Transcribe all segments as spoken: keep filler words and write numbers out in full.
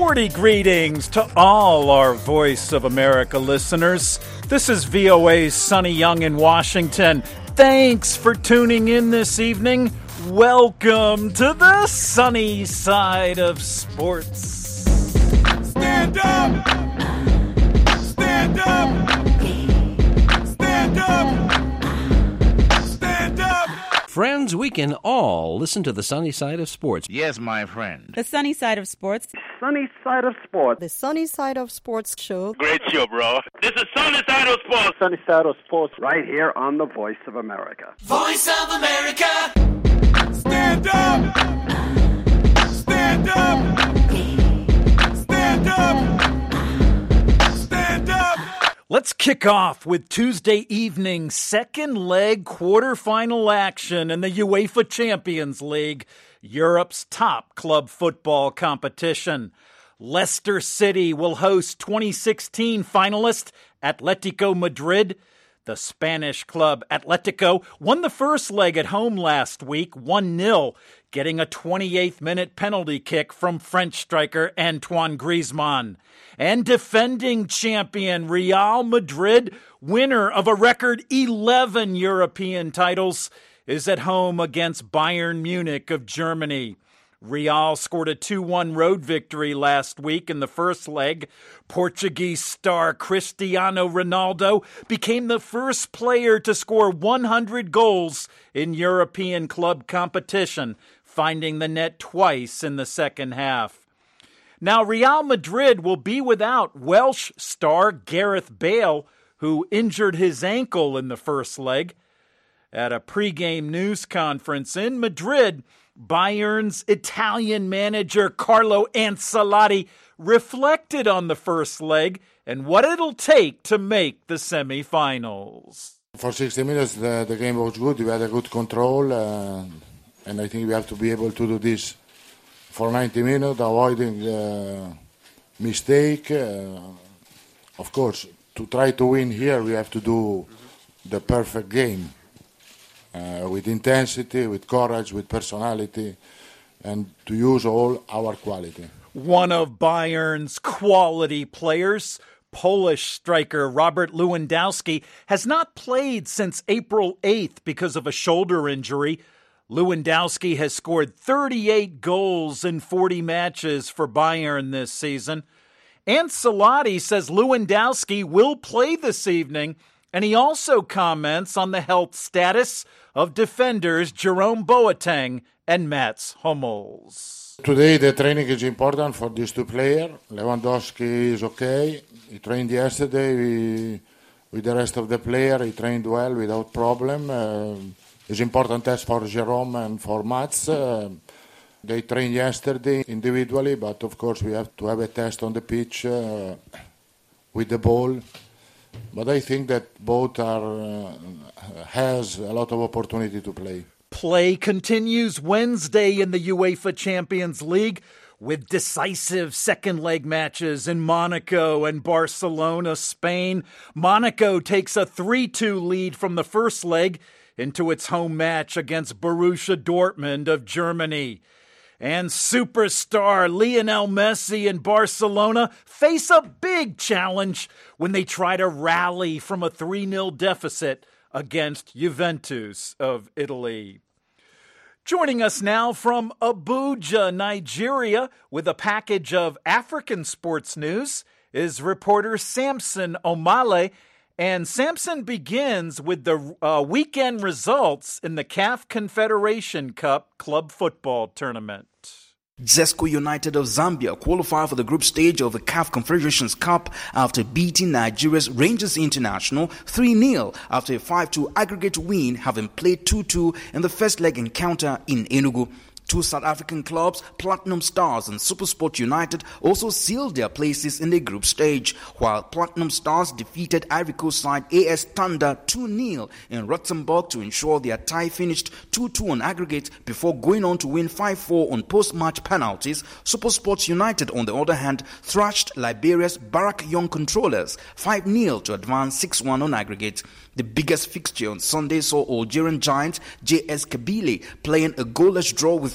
Sporty greetings to all our Voice of America listeners. This is V O A's Sonny Young in Washington. Thanks for tuning in this evening. Welcome to the sunny side of sports. Stand up! Stand up! Stand up! Stand up! Friends, we can all listen to the sunny side of sports. Yes, my friend. The sunny side of sports. Sunny side of sports. The sunny side of sports show. Great show, bro. This is Sunny Side of Sports. Sunny side of sports right here on the Voice of America. Voice of America! Stand up! Stand up! Stand up! Stand up! Let's kick off with Tuesday evening's second leg quarterfinal action in the UEFA Champions League, Europe's top club football competition. Leicester City will host twenty sixteen finalist Atletico Madrid. The Spanish club Atletico won the first leg at home last week, one nil, getting a twenty-eighth minute penalty kick from French striker Antoine Griezmann. And defending champion Real Madrid, winner of a record eleven European titles, is at home against Bayern Munich of Germany. Real scored a two one road victory last week in the first leg. Portuguese star Cristiano Ronaldo became the first player to score one hundred goals in European club competition, finding the net twice in the second half. Now, Real Madrid will be without Welsh star Gareth Bale, who injured his ankle in the first leg. At a pregame news conference in Madrid, Bayern's Italian manager Carlo Ancelotti reflected on the first leg and what it'll take to make the semifinals. For sixty minutes, the, the game was good. We had a good control, uh, and I think we have to be able to do this for ninety minutes, avoiding uh, mistake. Uh, of course, to try to win here, we have to do the perfect game. Uh, with intensity, with courage, with personality, and to use all our quality. One of Bayern's quality players, Polish striker Robert Lewandowski, has not played since April eighth because of a shoulder injury. Lewandowski has scored thirty-eight goals in forty matches for Bayern this season. Ancelotti says Lewandowski will play this evening, and he also comments on the health status of defenders Jerome Boateng and Mats Hummels. Today the training is important for these two players. Lewandowski is okay. He trained yesterday we, with the rest of the players. He trained well without problem. Uh, it's important test for Jerome and for Mats. Uh, they trained yesterday individually, but of course we have to have a test on the pitch uh, with the ball. But I think that both are uh, has a lot of opportunity to play. Play continues Wednesday in the UEFA Champions League with decisive second leg matches in Monaco and Barcelona, Spain. Monaco takes a three two lead from the first leg into its home match against Borussia Dortmund of Germany. And superstar Lionel Messi and Barcelona face a big challenge when they try to rally from a three nil deficit against Juventus of Italy. Joining us now from Abuja, Nigeria, with a package of African sports news is reporter Samson Omale. And Samson begins with the uh, weekend results in the C A F Confederation Cup Club Football Tournament. Zesco United of Zambia qualified for the group stage of the C A F Confederations Cup after beating Nigeria's Rangers International three nil after a five two aggregate win, having played two two in the first leg encounter in Enugu. Two South African clubs, Platinum Stars and SuperSport United, also sealed their places in the group stage, while Platinum Stars defeated Ivory Coast side A S Thunder two nil in Rustenburg to ensure their tie finished two two on aggregate before going on to win five four on post-match penalties. SuperSport United, on the other hand, thrashed Liberia's Barak Young Controllers five nil to advance six one on aggregate. The biggest fixture on Sunday saw Algerian giant J S Kabylie playing a goalless draw with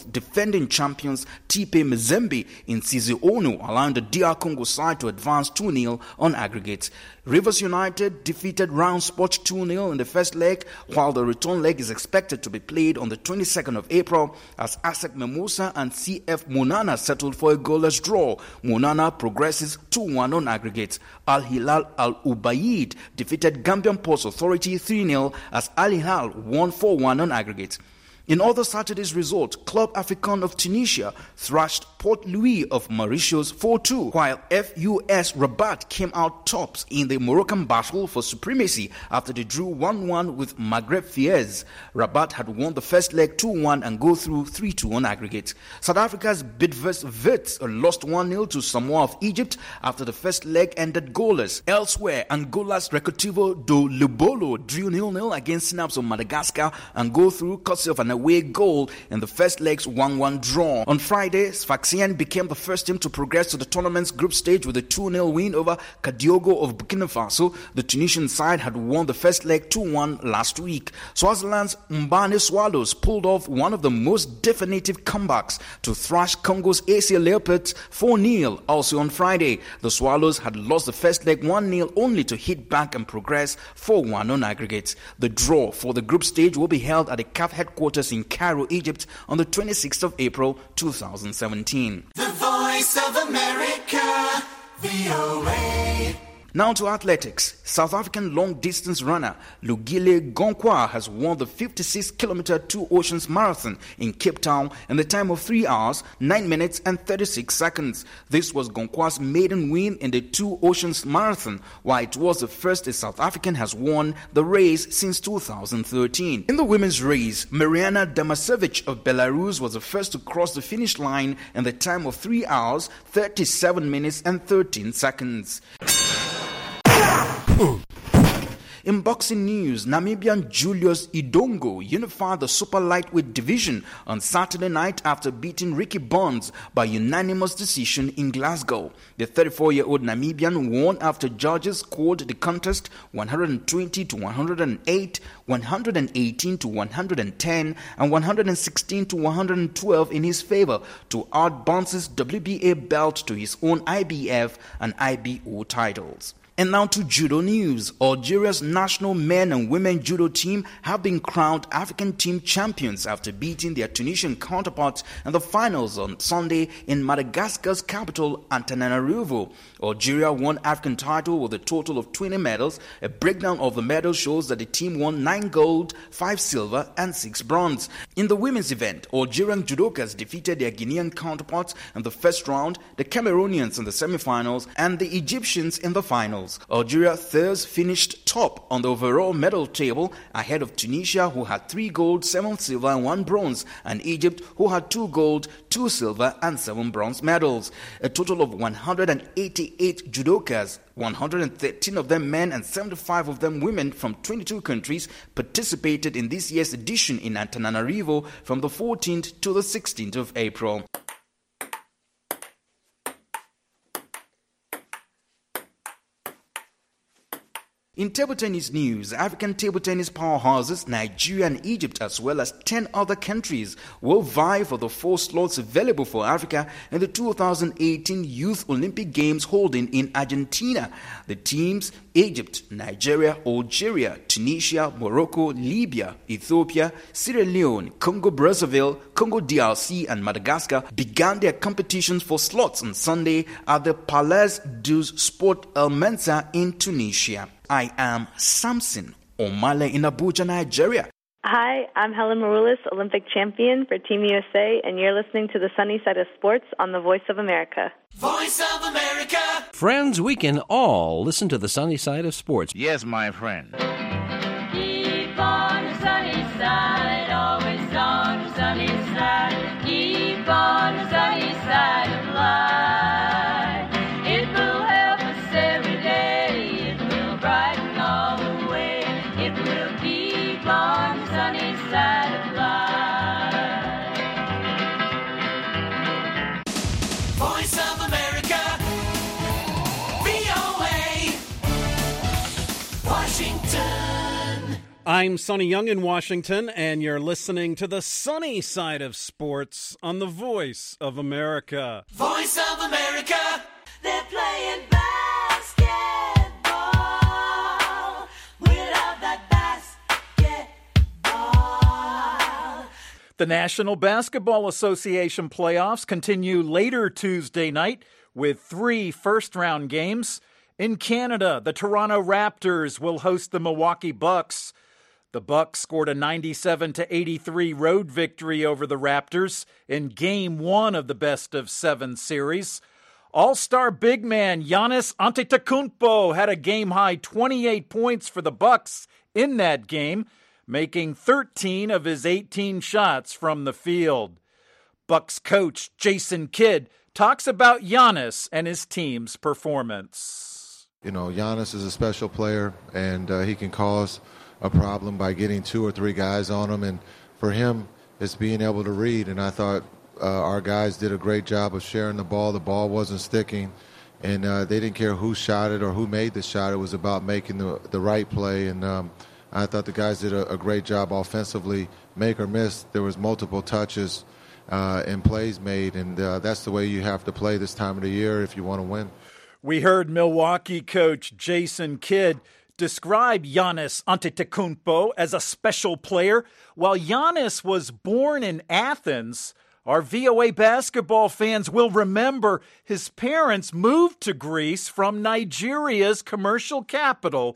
with defending champions T P Mazembe in Sizionu, allowing the D R Congo side to advance two nil on aggregate. Rivers United defeated Round Sport two nil in the first leg, while the return leg is expected to be played on the twenty-second of April as ASEC Mimosa and C F Monana settled for a goalless draw. Monana progresses two one on aggregate. Al Hilal Al Ubaid defeated Gambian Ports Authority three nil as Al Hilal won four one on aggregate. In other Saturday's result, Club Africain of Tunisia thrashed Port Louis of Mauritius four two, while F U S Rabat came out tops in the Moroccan battle for supremacy after they drew one one with Maghreb Fez. Rabat had won the first leg two one and go through three two on aggregate. South Africa's Bidvest Wits lost one nil to Samoa of Egypt after the first leg ended goalless. Elsewhere, Angola's Recreativo do Lobolo drew nil nil against Synapse of Madagascar and go through courtesy of an away goal in the first leg's one one draw. On Friday, Sfaxien became the first team to progress to the tournament's group stage with a two nil win over Kadiogo of Burkina Faso. The Tunisian side had won the first leg two one last week. Swaziland's Mbane Swallows pulled off one of the most definitive comebacks to thrash Congo's A C Leopards four nil. Also on Friday, the Swallows had lost the first leg one nil only to hit back and progress four one on aggregate. The draw for the group stage will be held at the C A F headquarters in Cairo, Egypt on the twenty-sixth of April two thousand seventeen. The Voice of America, V O A. Now to athletics. South African long-distance runner Lugile Gonkwa has won the fifty-six kilometer Two Oceans Marathon in Cape Town in the time of three hours, nine minutes and thirty-six seconds. This was Gonkwa's maiden win in the Two Oceans Marathon, while it was the first a South African has won the race since two thousand thirteen. In the women's race, Mariana Damasevic of Belarus was the first to cross the finish line in the time of three hours, thirty-seven minutes and thirteen seconds. In boxing news, Namibian Julius Idongo unified the super lightweight division on Saturday night after beating Ricky Bonds by unanimous decision in Glasgow. The thirty-four-year-old Namibian won after judges scored the contest one twenty to one oh eight, one eighteen to one ten, and one sixteen to one twelve in his favor to add Bonds' W B A belt to his own I B F and I B O titles. And now to judo news. Algeria's national men and women judo team have been crowned African team champions after beating their Tunisian counterparts in the finals on Sunday in Madagascar's capital, Antananarivo. Algeria won African title with a total of twenty medals. A breakdown of the medals shows that the team won nine gold, five silver, and six bronze. In the women's event, Algerian judokas defeated their Guinean counterparts in the first round, the Cameroonians in the semifinals, and the Egyptians in the finals. Algeria thus finished top on the overall medal table ahead of Tunisia, who had three gold, seven silver and one bronze, and Egypt, who had two gold, two silver and seven bronze medals. A total of one hundred eighty-eight judokas, one hundred thirteen of them men and seventy-five of them women from twenty-two countries participated in this year's edition in Antananarivo from the fourteenth to the sixteenth of April. In table tennis news, African table tennis powerhouses Nigeria and Egypt, as well as ten other countries, will vie for the four slots available for Africa in the two thousand eighteen Youth Olympic Games holding in Argentina. The teams Egypt, Nigeria, Algeria, Tunisia, Morocco, Libya, Ethiopia, Sierra Leone, Congo-Brazzaville, Congo D R C and Madagascar began their competitions for slots on Sunday at the Palais du Sport El Mensa in Tunisia. I am Samson Omale in Abuja, Nigeria. Hi, I'm Helen Maroulis, Olympic champion for Team U S A, and you're listening to the Sunny Side of Sports on the Voice of America. Voice of America. Friends, we can all listen to the Sunny Side of Sports. Yes, my friend. Keep on the sunny side, always on the sunny side. Keep on the sunny side of life. It will help us every day. It will brighten all the way. It will keep on the sunny side of life. Voice of America, V O A, Washington. I'm Sonny Young in Washington, and you're listening to the sunny side of sports on the Voice of America. Voice of America. They're playing basketball without that basketball. The National Basketball Association playoffs continue later Tuesday night with three first-round games. In Canada, the Toronto Raptors will host the Milwaukee Bucks. The Bucks scored a ninety-seven to eighty-three road victory over the Raptors in Game one of the best-of-seven series. All-star big man Giannis Antetokounmpo had a game-high twenty-eight points for the Bucks in that game, making thirteen of his eighteen shots from the field. Bucks coach Jason Kidd talks about Giannis and his team's performance. You know, Giannis is a special player, and uh, he can cause a problem by getting two or three guys on him, and for him, it's being able to read, and I thought uh, our guys did a great job of sharing the ball. The ball wasn't sticking, and uh, they didn't care who shot it or who made the shot. It was about making the, the right play, and um, I thought the guys did a, a great job offensively. Make or miss, there was multiple touches uh, and plays made, and uh, that's the way you have to play this time of the year if you want to win. We heard Milwaukee coach Jason Kidd describe Giannis Antetokounmpo as a special player. While Giannis was born in Athens, our V O A basketball fans will remember his parents moved to Greece from Nigeria's commercial capital,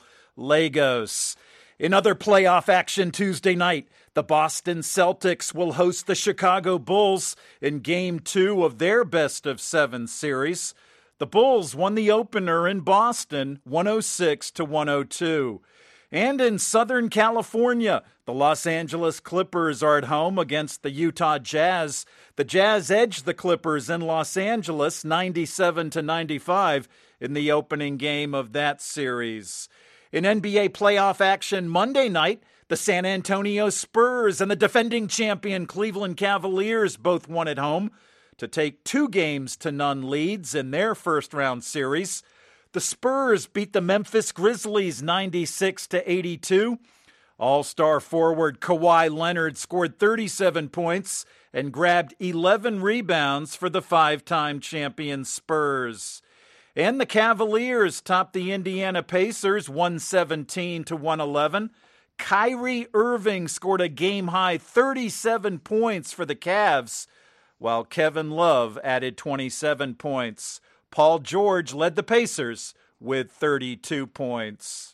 Lagos. In other playoff action Tuesday night, the Boston Celtics will host the Chicago Bulls in Game two of their best-of-seven series. The Bulls won the opener in Boston, one oh six to one oh two. And in Southern California, the Los Angeles Clippers are at home against the Utah Jazz. The Jazz edged the Clippers in Los Angeles, ninety-seven to ninety-five, in the opening game of that series. In N B A playoff action Monday night, the San Antonio Spurs and the defending champion Cleveland Cavaliers both won at home to take two games to none leads in their first-round series. The Spurs beat the Memphis Grizzlies ninety-six to eighty-two. All-star forward Kawhi Leonard scored thirty-seven points and grabbed eleven rebounds for the five-time champion Spurs. And the Cavaliers topped the Indiana Pacers one seventeen to one eleven. Kyrie Irving scored a game-high thirty-seven points for the Cavs, while Kevin Love added twenty-seven points. Paul George led the Pacers with thirty-two points.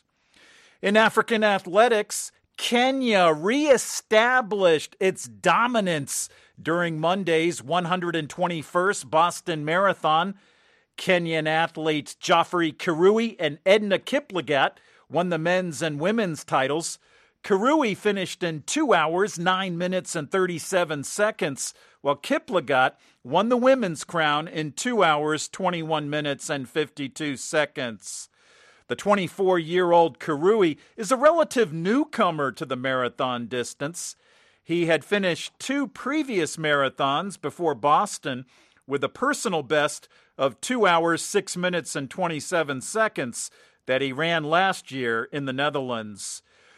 In African athletics, Kenya reestablished its dominance during Monday's one hundred twenty-first Boston Marathon. Kenyan athletes Geoffrey Kirui and Edna Kiplagat won the men's and women's titles. Kirui finished in two hours, nine minutes, and thirty-seven seconds, while Kiplagat won the women's crown in two hours, twenty-one minutes, and fifty-two seconds. The twenty-four-year-old Kirui is a relative newcomer to the marathon distance. He had finished two previous marathons before Boston with a personal best of two hours, six minutes, and twenty-seven seconds that he ran last year in the Netherlands.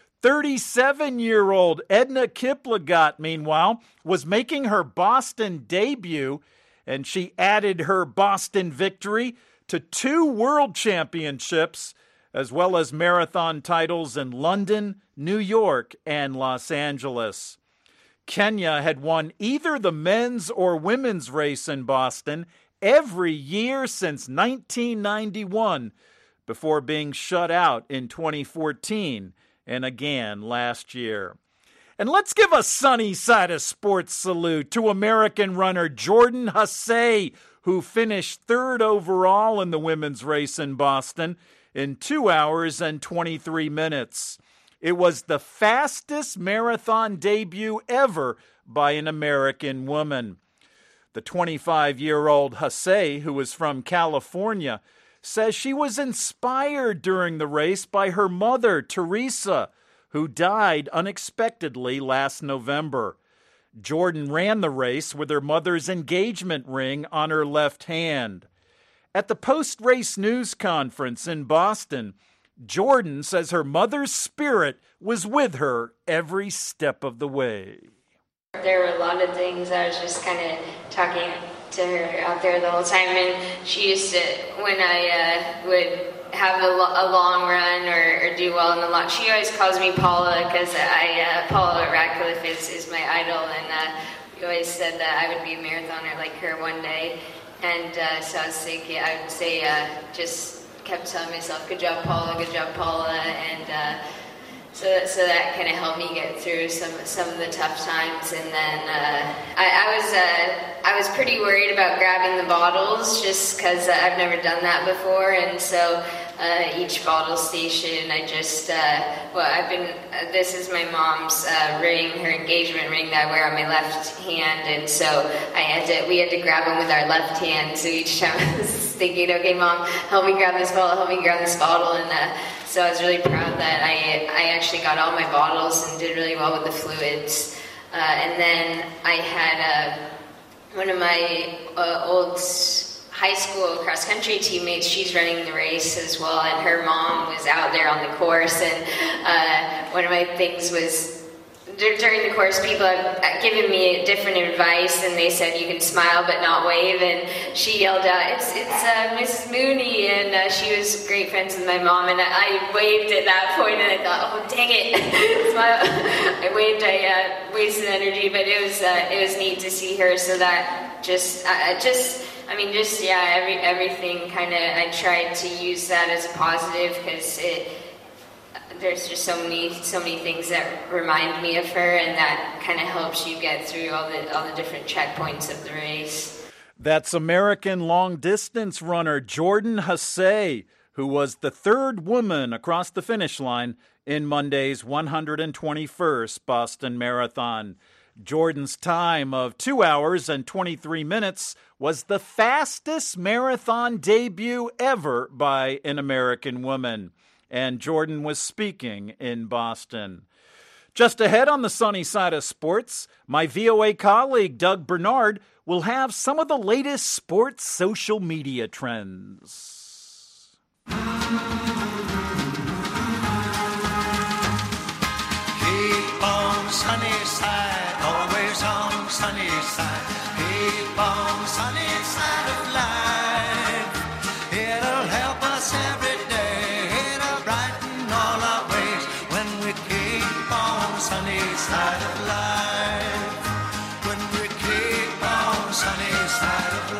thirty-seven-year-old Edna Kiplagat, meanwhile, was making her Boston debut, and she added her Boston victory to two world championships, as well as marathon titles in London, New York, and Los Angeles. Kenya had won either the men's or women's race in Boston every year since nineteen ninety-one, before being shut out in twenty fourteen and again last year. And let's give a sunny side of sports salute to American runner Jordan Hasay, who finished third overall in the women's race in Boston in two hours and twenty-three minutes. It was the fastest marathon debut ever by an American woman. The twenty-five-year-old Hasay, who is from California, says she was inspired during the race by her mother, Teresa, who died unexpectedly last November. Jordan ran the race with her mother's engagement ring on her left hand. At the post-race news conference in Boston, Jordan says her mother's spirit was with her every step of the way. There were a lot of things I was just kind of talking to her out there the whole time, and she used to, when I uh, would have a, lo- a long run or, or do well in the long, she always calls me Paula because I uh, Paula Radcliffe is, is my idol, and uh, we always said that I would be a marathoner like her one day, and uh, so I was thinking, I would say, uh, just kept telling myself, good job Paula, good job Paula, and uh, So, so that kind of helped me get through some some of the tough times, and then uh, I, I was uh, I was pretty worried about grabbing the bottles just because uh, I've never done that before, and so uh, each bottle station I just uh, well I've been uh, this is my mom's uh, ring, her engagement ring that I wear on my left hand, and so I had to we had to grab them with our left hand. So each time I was thinking, okay, Mom, help me grab this bottle, help me grab this bottle, and. Uh, So I was really proud that I I actually got all my bottles and did really well with the fluids. Uh, and then I had uh, one of my uh, old high school cross country teammates. She's running the race as well, and her mom was out there on the course. And uh, one of my things was during the course, people have given me different advice, and they said you can smile but not wave. And she yelled out, "It's it's uh, Miss Mooney," and uh, she was great friends with my mom. And I, I waved at that point, and I thought, "Oh, dang it!" Smile. I waved. I uh, wasted energy, but it was uh, it was neat to see her. So that just uh, just I mean, just yeah, every everything kind of I tried to use that as a positive because it. There's just so many, so many things that remind me of her, and that kind of helps you get through all the all the different checkpoints of the race. That's American long-distance runner Jordan Hasay, who was the third woman across the finish line in Monday's one hundred twenty-first Boston Marathon. Jordan's time of two hours and twenty-three minutes was the fastest marathon debut ever by an American woman. And Jordan was speaking in Boston. Just ahead on the sunny side of sports, my V O A colleague Doug Bernard will have some of the latest sports social media trends. Keep on sunny side, always on sunny side. Keep on sunny side of life. It'll help us every day. Sunny side of life. When we keep on sunny side of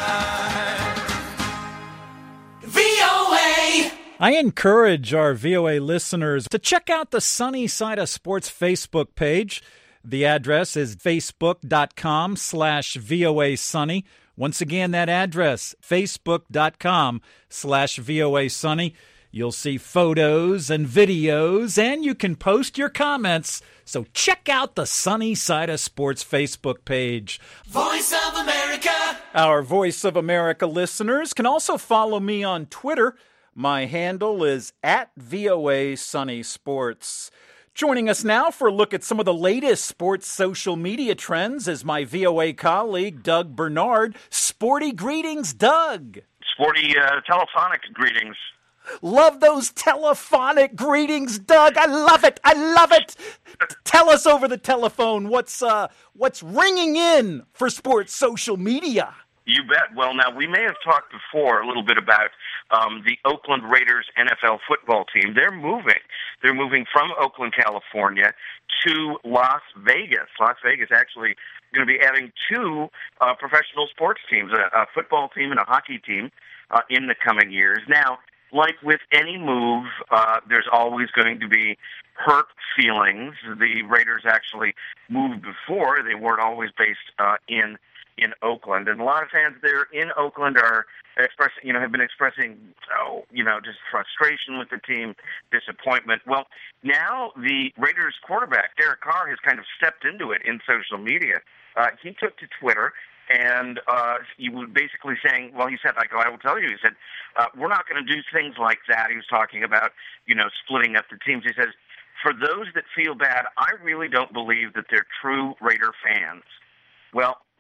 life. V O A. I encourage our V O A listeners to check out the Sunny Side of Sports Facebook page. The address is facebook.com slash VOA Sunny. Once again, that address, facebook.com slash VOA Sunny. You'll see photos and videos, and you can post your comments. So check out the Sunny Side of Sports Facebook page. Voice of America. Our Voice of America listeners can also follow me on Twitter. My handle is at V O A Sunny Sports. Joining us now for a look at some of the latest sports social media trends is my V O A colleague, Doug Bernard. Sporty greetings, Doug. Sporty uh, telephonic greetings. Love those telephonic greetings, Doug. I love it. I love it. Tell us over the telephone what's uh, what's ringing in for sports social media. You bet. Well, now, we may have talked before a little bit about um, the Oakland Raiders N F L football team. They're moving. They're moving from Oakland, California to Las Vegas. Las Vegas actually going to be adding two uh, professional sports teams, a, a football team and a hockey team, uh, in the coming years. Now, like with any move, uh, there's always going to be hurt feelings. The Raiders actually moved before. They weren't always based uh, in in Oakland. And a lot of fans there in Oakland are expressing, you know, have been expressing, oh, you know, just frustration with the team, disappointment. Well, now the Raiders quarterback, Derek Carr, has kind of stepped into it in social media. Uh, he took to Twitter, and uh, he was basically saying, well, he said, like, I will tell you, he said, uh, we're not going to do things like that. He was talking about, you know, splitting up the teams. He says, for those that feel bad, I really don't believe that they're true Raider fans. Well,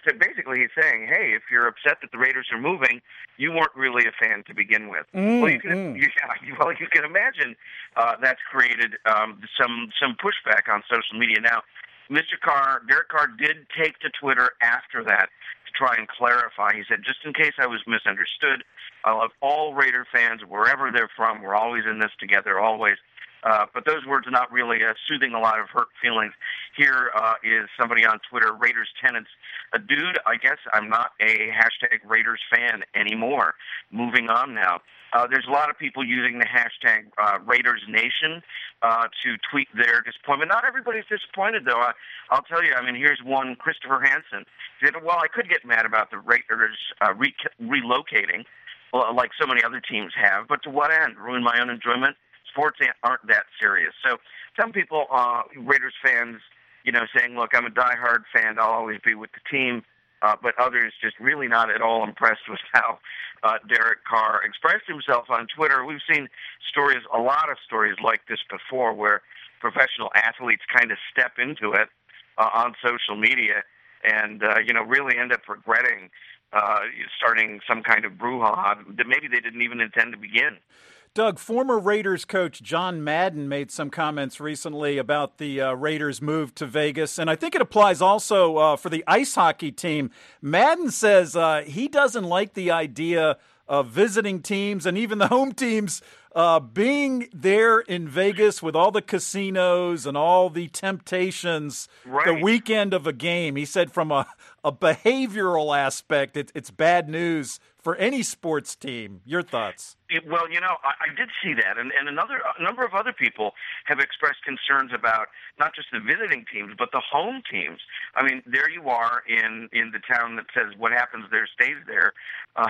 so basically he's saying, hey, if you're upset that the Raiders are moving, you weren't really a fan to begin with. Mm, well, you can, mm. you, well, you can imagine uh, that's created um, some some pushback on social media. Now, Mister Carr, Derek Carr did take to Twitter after that to try and clarify. He said, just in case I was misunderstood, I love all Raider fans, wherever they're from. We're always in this together, always. Uh, but those words are not really uh, soothing a lot of hurt feelings. Here uh, is somebody on Twitter, Raiders Tenants. A dude, I guess I'm not a hashtag Raiders fan anymore. Moving on now. Uh, there's a lot of people using the hashtag uh, Raiders Nation uh, to tweet their disappointment. Not everybody's disappointed, though. I, I'll tell you, I mean, here's one, Christopher Hansen. He said, well, I could get mad about the Raiders uh, re- relocating, well, like so many other teams have, but to what end? Ruin my own enjoyment? Sports aren't that serious. So some people, uh, Raiders fans, you know, saying, look, I'm a diehard fan. I'll always be with the team. Uh, but others just really not at all impressed with how uh, Derek Carr expressed himself on Twitter. We've seen stories, a lot of stories like this before, where professional athletes kind of step into it uh, on social media and, uh, you know, really end up regretting uh, starting some kind of brouhaha that maybe they didn't even intend to begin. Doug, former Raiders coach John Madden made some comments recently about the uh, Raiders' move to Vegas, and I think it applies also uh, for the ice hockey team. Madden says uh, he doesn't like the idea of visiting teams and even the home teams uh, being there in Vegas with all the casinos and all the temptations right. the weekend of a game. He said from a, a behavioral aspect, it, it's bad news for any sports team. Your thoughts? It, well, you know, I, I did see that, and, and another a number of other people have expressed concerns about not just the visiting teams, but the home teams. I mean, there you are in, in the town that says what happens there stays there, uh,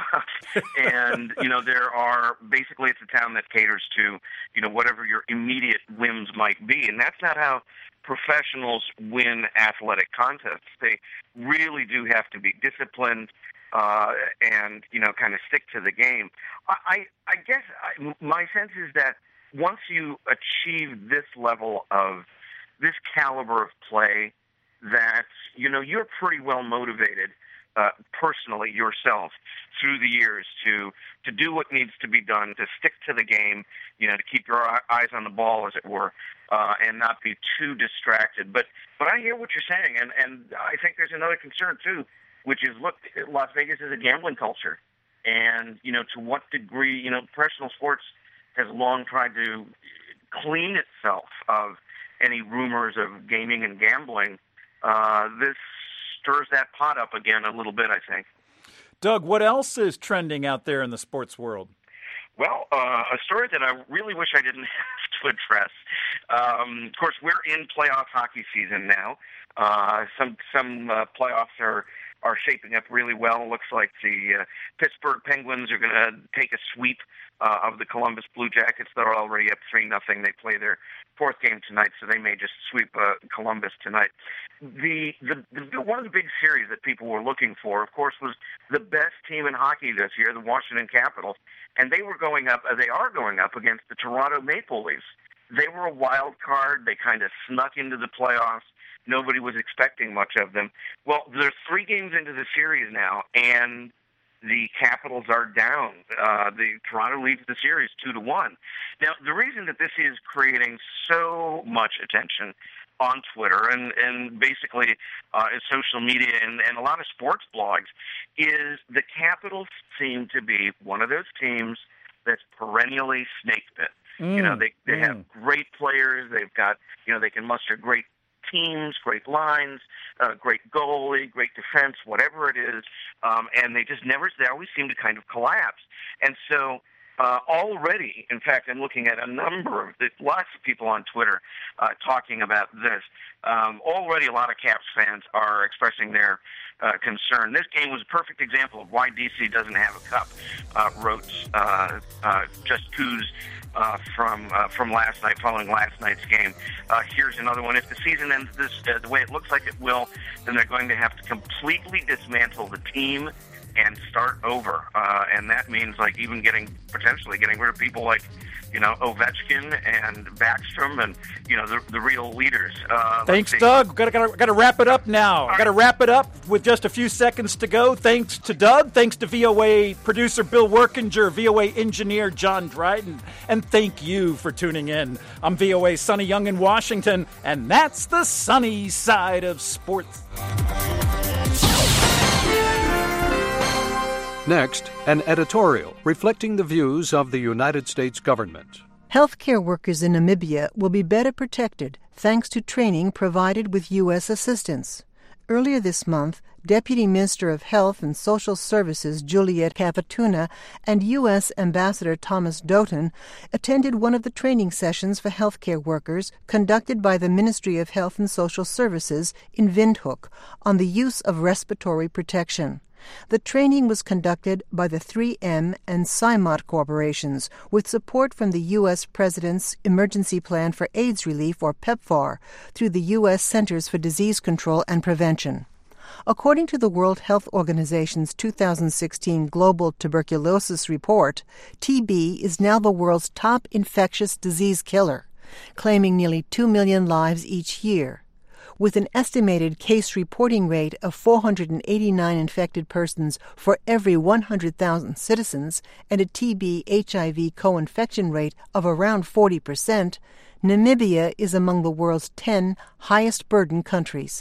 and, you know, there are, basically it's a town that caters to, you know, whatever your immediate whims might be, and that's not how professionals win athletic contests. They really do have to be disciplined, Uh, and, you know, kind of stick to the game. I, I, I guess I, my sense is that once you achieve this level of, this caliber of play, that, you know, you're pretty well motivated uh, personally yourself through the years to to do what needs to be done, to stick to the game, you know, to keep your eyes on the ball, as it were, uh, and not be too distracted. But, but I hear what you're saying, and, and I think there's another concern, too, which is, look, Las Vegas is a gambling culture. And, you know, to what degree, you know, professional sports has long tried to clean itself of any rumors of gaming and gambling. Uh, this stirs that pot up again a little bit, I think. Doug, what else is trending out there in the sports world? Well, uh, a story that I really wish I didn't have to address. Um, of course, we're in playoff hockey season now. Uh, some some uh, playoffs are are shaping up really well. Looks like the uh, Pittsburgh Penguins are going to take a sweep uh, of the Columbus Blue Jackets. They're already up three nothing. They play their fourth game tonight, so they may just sweep uh, Columbus tonight. The, the the one of the big series that people were looking for, of course, was the best team in hockey this year, the Washington Capitals, and they were going up. Uh, they are going up against the Toronto Maple Leafs. They were a wild card. They kind of snuck into the playoffs. Nobody was expecting much of them. Well, they're three games into the series now, and the Capitals are down. Uh, the Toronto leads the series two to one. Now, the reason that this is creating so much attention on Twitter and, and basically uh, in social media and, and a lot of sports blogs is the Capitals seem to be one of those teams that's perennially snake bit. Mm, you know, they, they mm. have great players. They've got, you know, they can muster great teams, great lines, uh, great goalie, great defense, whatever it is, um, and they just never, they always seem to kind of collapse. And so uh, already, in fact, I'm looking at a number of, there's lots of people on Twitter uh, talking about this. Um, already a lot of Caps fans are expressing their uh, concern. This game was a perfect example of why D C doesn't have a cup, uh, wrote uh, uh, Just Coos Uh, from uh, from last night, following last night's game. Uh, here's another one. If the season ends this uh, the way it looks like it will, then they're going to have to completely dismantle the team and start over. Uh, and that means like even getting potentially getting rid of people like, you know, Ovechkin and Backstrom and, you know, the, the real leaders. Uh, Thanks, Doug. Got to got to wrap it up now. Got to wrap it up with just a few seconds to go. Thanks to Doug. Thanks to V O A producer Bill Workinger, V O A engineer John Dryden, and thank you for tuning in. I'm V O A's Sonny Young in Washington, and that's the sunny side of sports. Next, an editorial reflecting the views of the United States government. Healthcare workers in Namibia will be better protected thanks to training provided with U S assistance. Earlier this month, Deputy Minister of Health and Social Services Juliet Kafatuna and U S Ambassador Thomas Doughton attended one of the training sessions for healthcare workers conducted by the Ministry of Health and Social Services in Windhoek on the use of respiratory protection. The training was conducted by the three M and CIMOT corporations with support from the U S President's Emergency Plan for AIDS Relief, or PEPFAR, through the U S Centers for Disease Control and Prevention. According to the World Health Organization's two thousand sixteen Global Tuberculosis Report, T B is now the world's top infectious disease killer, claiming nearly two million lives each year. With an estimated case reporting rate of four hundred eighty-nine infected persons for every one hundred thousand citizens and a T B H I V co-infection rate of around forty percent, Namibia is among the world's ten highest burden countries.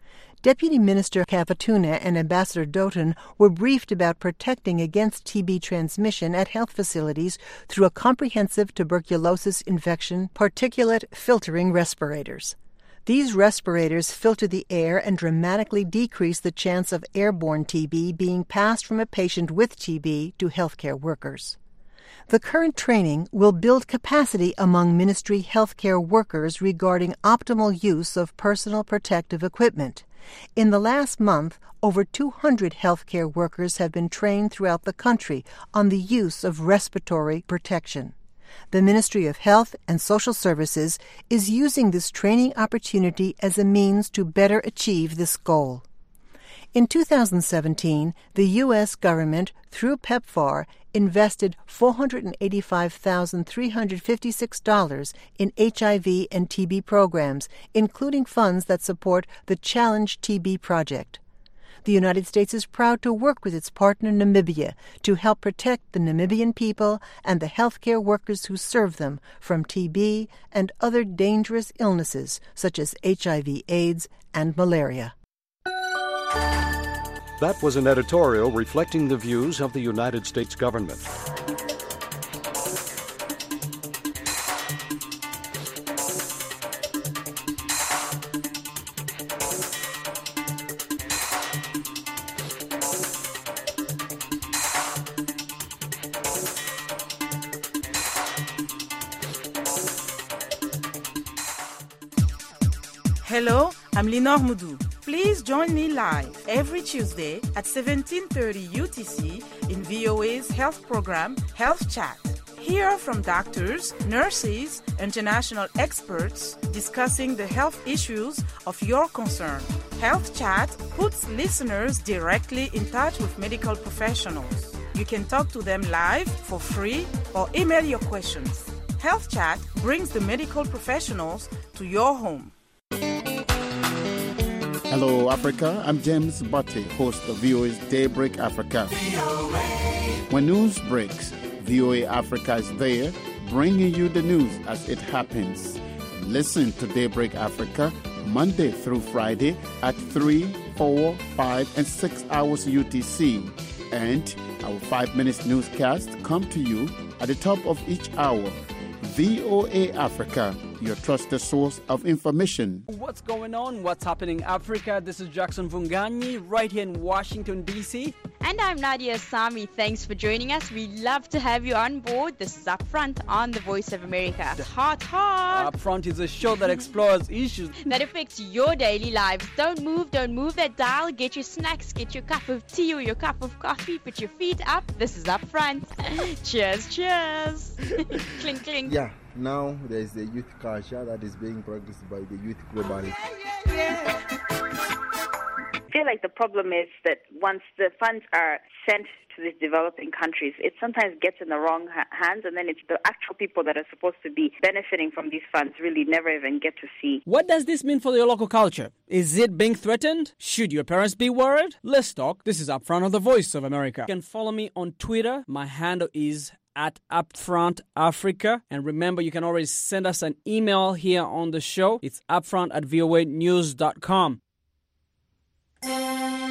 Deputy Minister Kafatuna and Ambassador Doughton were briefed about protecting against T B transmission at health facilities through a comprehensive tuberculosis infection particulate filtering respirators. These respirators filter the air and dramatically decrease the chance of airborne T B being passed from a patient with T B to healthcare workers. The current training will build capacity among ministry healthcare workers regarding optimal use of personal protective equipment. In the last month, over two hundred healthcare workers have been trained throughout the country on the use of respiratory protection. The Ministry of Health and Social Services is using this training opportunity as a means to better achieve this goal. In two thousand seventeen, the U S government, through PEPFAR, invested four hundred eighty-five thousand three hundred fifty-six dollars in H I V and T B programs, including funds that support the Challenge T B project. The United States is proud to work with its partner Namibia to help protect the Namibian people and the healthcare workers who serve them from T B and other dangerous illnesses such as H I V AIDS and malaria. That was an editorial reflecting the views of the United States government. Hello, I'm Lenore Moudou. Please join me live every Tuesday at seventeen thirty U T C in V O A's health program, Health Chat. Hear from doctors, nurses, international experts discussing the health issues of your concern. Health Chat puts listeners directly in touch with medical professionals. You can talk to them live for free or email your questions. Health Chat brings the medical professionals to your home. Hello, Africa. I'm James Butte, host of V O A's Daybreak Africa. When news breaks, V O A Africa is there, bringing you the news as it happens. Listen to Daybreak Africa Monday through Friday at three, four, five, and six hours U T C. And our five minutes newscast come to you at the top of each hour. V O A Africa, your trusted source of information. What's going on? What's happening in Africa? This is Jackson Vunganyi right here in Washington, D C. And I'm Nadia Sami. Thanks for joining us. We love to have you on board. This is Upfront on the Voice of America. Hot, hot. Upfront is a show that explores issues that affects your daily lives. Don't move, don't move that dial. Get your snacks, get your cup of tea or your cup of coffee. Put your feet up. This is Upfront. Cheers, cheers. Clink, clink. Yeah, now there's the youth culture that is being practiced by the youth globally. Yeah, yeah, yeah. I feel like the problem is that once the funds are sent to these developing countries, it sometimes gets in the wrong ha- hands, and then it's the actual people that are supposed to be benefiting from these funds really never even get to see. What does this mean for your local culture? Is it being threatened? Should your parents be worried? Let's talk. This is Upfront of the Voice of America. You can follow me on Twitter. My handle is at Upfront Africa. And remember, you can always send us an email here on the show. It's upfront at voa news dot com.